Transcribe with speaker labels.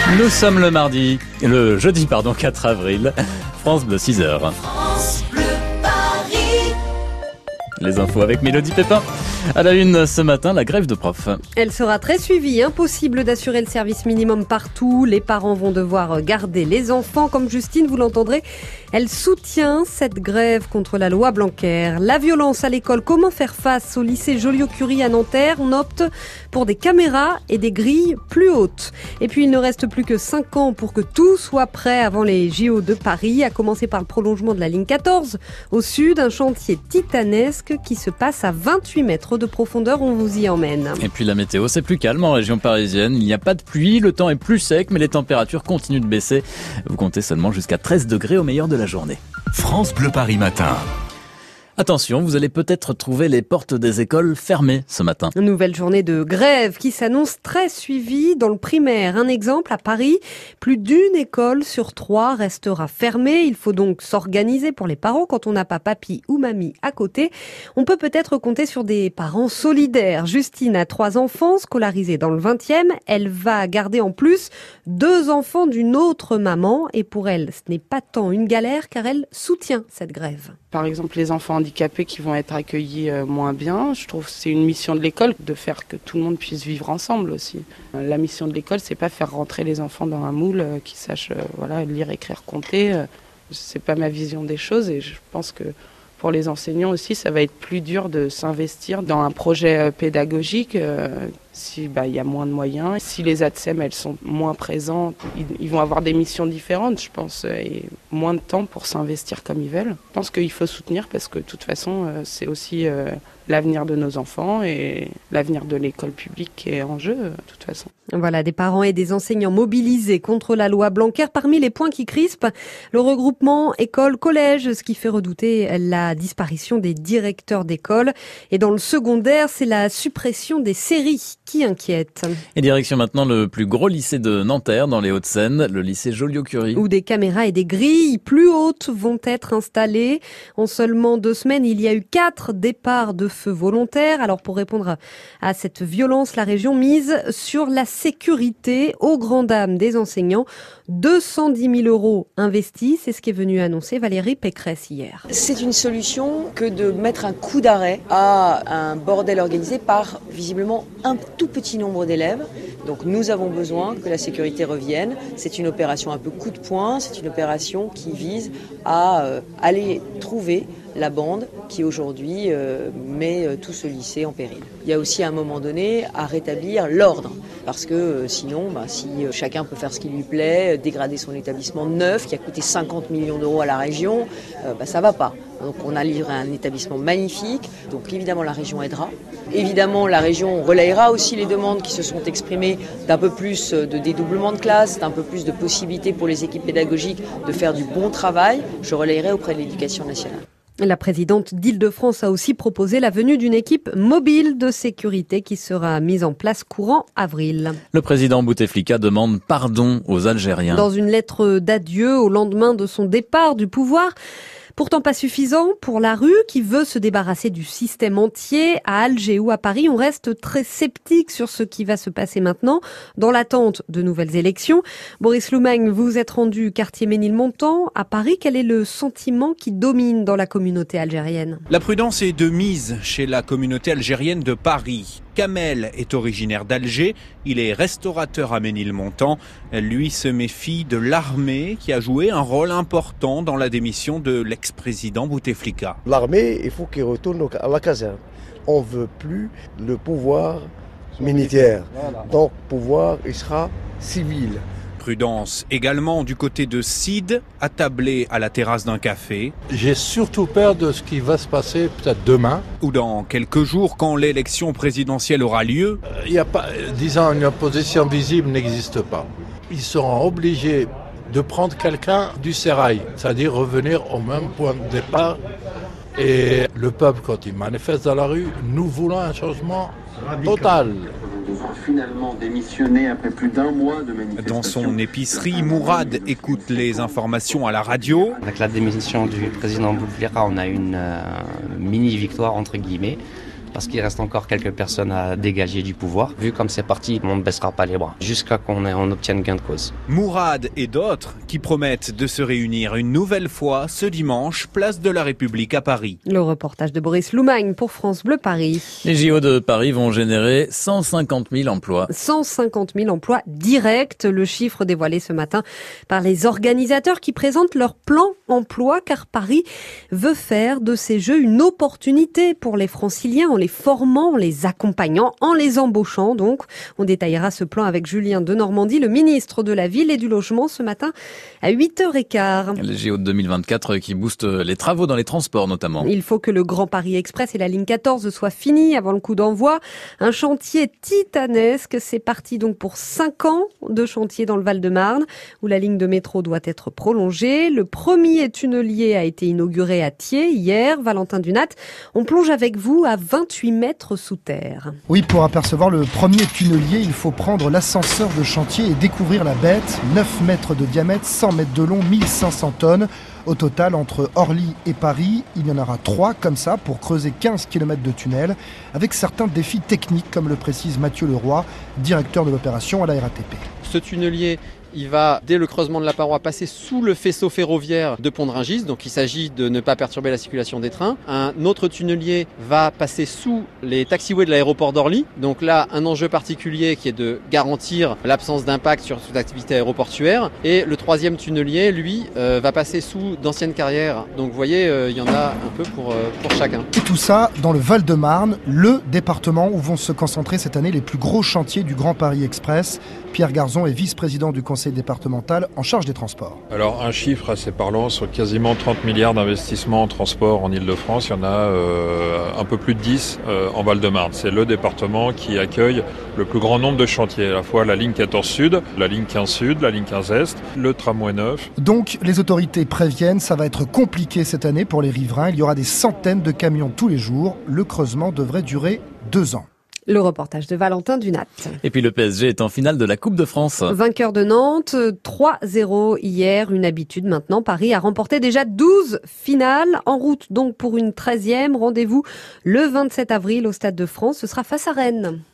Speaker 1: Nous sommes le jeudi 4 avril, France Bleu 6h.
Speaker 2: France Bleu Paris.
Speaker 1: Les infos avec Mélodie Pépin. À la une ce matin, la grève de profs.
Speaker 3: Elle sera très suivie. Impossible d'assurer le service minimum partout. Les parents vont devoir garder les enfants. Comme Justine, vous l'entendrez, elle soutient cette grève contre la loi Blanquer. La violence à l'école, comment faire face? Au lycée Joliot-Curie à Nanterre, on opte pour des caméras et des grilles plus hautes. Et puis il ne reste plus que 5 ans pour que tout soit prêt avant les JO de Paris, à commencer par le prolongement de la ligne 14 au sud, un chantier titanesque qui se passe à 28 mètres de profondeur, on vous y emmène.
Speaker 1: Et puis la météo, c'est plus calme en région parisienne. Il n'y a pas de pluie, le temps est plus sec, mais les températures continuent de baisser. Vous comptez seulement jusqu'à 13 degrés au meilleur de la journée.
Speaker 4: France Bleu Paris matin.
Speaker 1: Attention, vous allez peut-être trouver les portes des écoles fermées ce matin.
Speaker 3: Une nouvelle journée de grève qui s'annonce très suivie dans le primaire. Un exemple, à Paris, plus d'une école sur 3 restera fermée. Il faut donc s'organiser pour les parents quand on n'a pas papy ou mamie à côté. On peut peut-être compter sur des parents solidaires. Justine a 3 enfants scolarisés dans le 20e. Elle va garder en plus 2 enfants d'une autre maman. Et pour elle, ce n'est pas tant une galère car elle soutient cette grève.
Speaker 5: Par exemple, les enfants handicapés qui vont être accueillis moins bien, je trouve que c'est une mission de l'école de faire que tout le monde puisse vivre ensemble aussi. La mission de l'école, c'est pas faire rentrer les enfants dans un moule qui sachent lire, écrire, compter. C'est pas ma vision des choses et je pense que pour les enseignants aussi, ça va être plus dur de s'investir dans un projet pédagogique si y a moins de moyens. Si les ATSEM, elles sont moins présentes, ils vont avoir des missions différentes, je pense, et moins de temps pour s'investir comme ils veulent. Je pense qu'il faut soutenir parce que de toute façon, c'est aussi l'avenir de nos enfants et l'avenir de l'école publique qui est en jeu, de toute façon.
Speaker 3: Voilà, des parents et des enseignants mobilisés contre la loi Blanquer. Parmi les points qui crispent, le regroupement école-collège, ce qui fait redouter la disparition des directeurs d'école. Et dans le secondaire, c'est la suppression des séries qui inquiète.
Speaker 1: Et direction maintenant le plus gros lycée de Nanterre, dans les Hauts-de-Seine, le lycée Joliot-Curie.
Speaker 3: Où des caméras et des grilles plus hautes vont être installées. En seulement 2 semaines, il y a eu 4 départs de feu volontaires. Alors pour répondre à cette violence, la région mise sur la sécurité aux grandes dames des enseignants. 210 000 € investis, c'est ce qui est venu annoncer Valérie Pécresse hier.
Speaker 6: C'est une solution que de mettre un coup d'arrêt à un bordel organisé par visiblement un tout petit nombre d'élèves. Donc nous avons besoin que la sécurité revienne. C'est une opération un peu coup de poing, c'est une opération qui vise à aller trouver la bande qui aujourd'hui met tout ce lycée en péril. Il y a aussi à un moment donné à rétablir l'ordre parce que sinon, si chacun peut faire ce qui lui plaît, dégrader son établissement neuf qui a coûté 50 millions d'euros à la région, ça va pas. Donc on a livré un établissement magnifique, donc évidemment la région aidera. Évidemment la région relayera aussi les demandes qui se sont exprimées d'un peu plus de dédoublement de classes, d'un peu plus de possibilités pour les équipes pédagogiques de faire du bon travail. Je relayerai auprès de l'Éducation nationale.
Speaker 3: La présidente d'Île-de-France a aussi proposé la venue d'une équipe mobile de sécurité qui sera mise en place courant avril.
Speaker 1: Le président Bouteflika demande pardon aux Algériens.
Speaker 3: Dans une lettre d'adieu au lendemain de son départ du pouvoir, pourtant pas suffisant pour la rue qui veut se débarrasser du système entier. À Alger ou à Paris, on reste très sceptique sur ce qui va se passer maintenant dans l'attente de nouvelles élections. Boris Loumagne, vous êtes rendu quartier Ménilmontant à Paris. Quel est le sentiment qui domine dans la communauté algérienne?
Speaker 7: La prudence est de mise chez la communauté algérienne de Paris. Kamel est originaire d'Alger, il est restaurateur à Ménilmontant. Lui se méfie de l'armée qui a joué un rôle important dans la démission de l'ex-président Bouteflika.
Speaker 8: L'armée, il faut qu'il retourne à la caserne. On ne veut plus le pouvoir militaire. Donc le pouvoir, il sera civil.
Speaker 7: Prudence également du côté de Sid, attablé à la terrasse d'un café.
Speaker 9: J'ai surtout peur de ce qui va se passer peut-être demain.
Speaker 7: Ou dans quelques jours, quand l'élection présidentielle aura lieu.
Speaker 9: Il n'y a pas, disons, une opposition visible n'existe pas. Ils seront obligés de prendre quelqu'un du sérail, c'est-à-dire revenir au même point de départ. Et le peuple, quand il manifeste dans la rue, nous voulons un changement total.
Speaker 10: Finalement démissionné après plus d'1 mois de manifestation.
Speaker 7: Dans son épicerie, Mourad écoute les informations à la radio.
Speaker 11: Avec la démission du président Bouteflika, on a une mini-victoire entre guillemets. parce qu'il reste encore quelques personnes à dégager du pouvoir. Vu comme c'est parti, on ne baissera pas les bras jusqu'à qu'on obtienne gain de cause.
Speaker 7: Mourad et d'autres qui promettent de se réunir une nouvelle fois ce dimanche, place de la République à Paris.
Speaker 3: Le reportage de Boris Loumagne pour France Bleu Paris.
Speaker 1: Les JO de Paris vont générer 150 000 emplois.
Speaker 3: 150 000 emplois directs, le chiffre dévoilé ce matin par les organisateurs qui présentent leur plan emploi, car Paris veut faire de ces Jeux une opportunité pour les Franciliens en les formant, en les accompagnant, en les embauchant. Donc, on détaillera ce plan avec Julien Denormandie, le ministre de la Ville et du Logement, ce matin à 8h15.
Speaker 1: Les JO de 2024 qui boostent les travaux dans les transports notamment.
Speaker 3: Il faut que le Grand Paris Express et la ligne 14 soient finis avant le coup d'envoi. Un chantier titanesque. C'est parti donc pour 5 ans de chantier dans le Val-de-Marne où la ligne de métro doit être prolongée. Le premier tunnelier a été inauguré à Thiers hier. Valentin Dunat, on plonge avec vous à 28 mètres sous terre.
Speaker 12: Oui, pour apercevoir le premier tunnelier, il faut prendre l'ascenseur de chantier et découvrir la bête. 9 mètres de diamètre, 100 mètres de long, 1500 tonnes. Au total, entre Orly et Paris, il y en aura 3 comme ça pour creuser 15 km de tunnel, avec certains défis techniques, comme le précise Mathieu Leroy, directeur de l'opération à la RATP.
Speaker 13: Ce tunnelier, il va, dès le creusement de la paroi, passer sous le faisceau ferroviaire de Pont-de-Rungis. Donc il s'agit de ne pas perturber la circulation des trains. Un autre tunnelier va passer sous les taxiways de l'aéroport d'Orly. Donc là, un enjeu particulier qui est de garantir l'absence d'impact sur toute activité aéroportuaire. Et le troisième tunnelier, lui, va passer sous d'anciennes carrières. Donc vous voyez, il y en a un peu pour chacun.
Speaker 12: Et tout ça dans le Val-de-Marne, le département où vont se concentrer cette année les plus gros chantiers du Grand Paris Express. Pierre Garzon est vice-président du conseil départemental en charge des transports.
Speaker 14: Alors un chiffre assez parlant, sur quasiment 30 milliards d'investissements en transport en Ile-de-France, il y en a un peu plus de 10 en Val-de-Marne. C'est le département qui accueille le plus grand nombre de chantiers, à la fois la ligne 14 Sud, la ligne 15 Sud, la ligne 15 Est, le tramway 9.
Speaker 12: Donc les autorités préviennent, ça va être compliqué cette année pour les riverains. Il y aura des centaines de camions tous les jours. Le creusement devrait durer 2 ans.
Speaker 3: Le reportage de Valentin Dunat.
Speaker 1: Et puis le PSG est en finale de la Coupe de France.
Speaker 3: Vainqueur de Nantes, 3-0 hier, une habitude maintenant. Paris a remporté déjà 12 finales. En route donc pour une 13e. Rendez-vous le 27 avril au Stade de France. Ce sera face à Rennes.